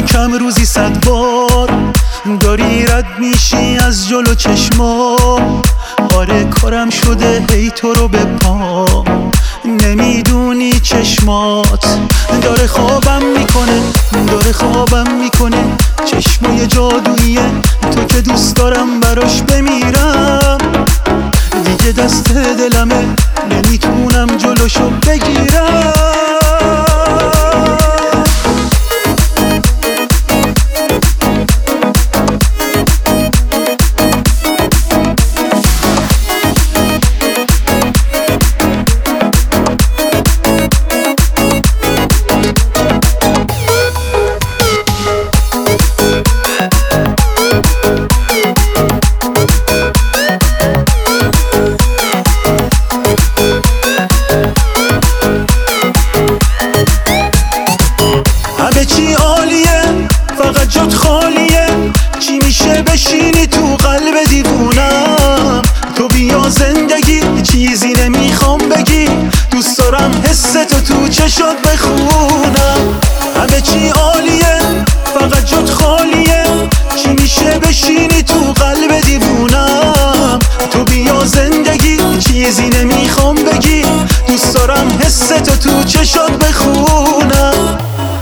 کم روزی 100 بار داری رد میشی از جلو چشمام. آره کارم شده هی تو رو به پا، نمیدونی چشمات داره خوابم میکنه چشمای جادوییه تو که دوست دارم براش بمیرم. دیگه دست دلمه نمیتونم جلوشو بگیرم. همه چی عالیه فقط جات خالیه، چی میشه بشینی تو قلب دیوونم؟ تو بیا زندگی چیزی نمیخوام بگی، دوست دارم حس تو چشات بخونم. همه چی عالیه فقط جات خالیه، چی میشه بشینی تو قلب دیوونم؟ تو بیا زندگی چیزی نمیخوام بگی، دوست دارم حس تو چشات بخونم.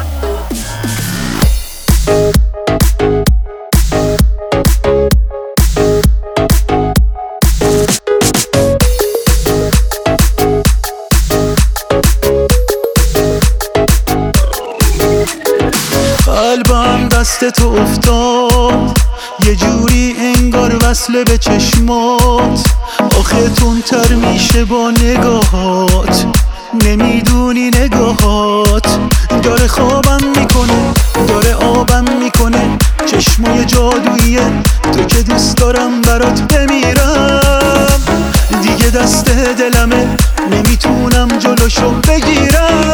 قلبم دست تو افتاد یه جوری انگار وصله به چشمات. آخه تندتر میشه با نگاهات، نمیدونی نگاهات داره خوابم میکنه، داره آبم میکنه چشمای جادوییه تو که دوست دارم برات بمیرم. دیگه دست دلمه نمیتونم جلوشو بگیرم.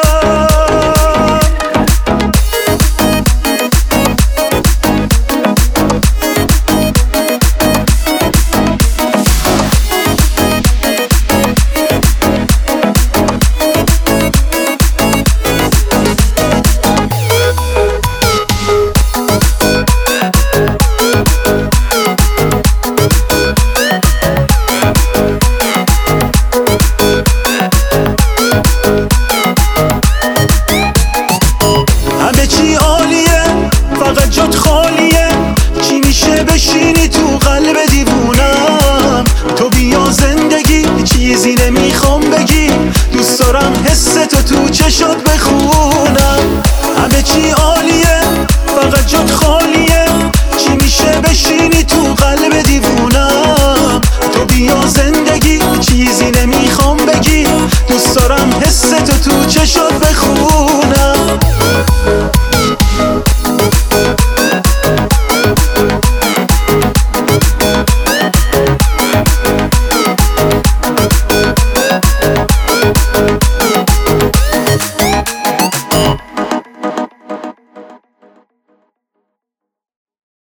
همه چی عالیه فقط جات خالیه، چی میشه بشینی تو قلب دیوونم؟ تو بیا زندگی چیزی نمیخوام بگی، دوست دارم حس تو چشات بخونم. همه چی عالیه فقط جات خالیه، چی میشه بشینی تو قلب دیوونم؟ تو بیا زندگی چیزی نمیخوام بگی، دوست دارم حس تو چشات بخونم.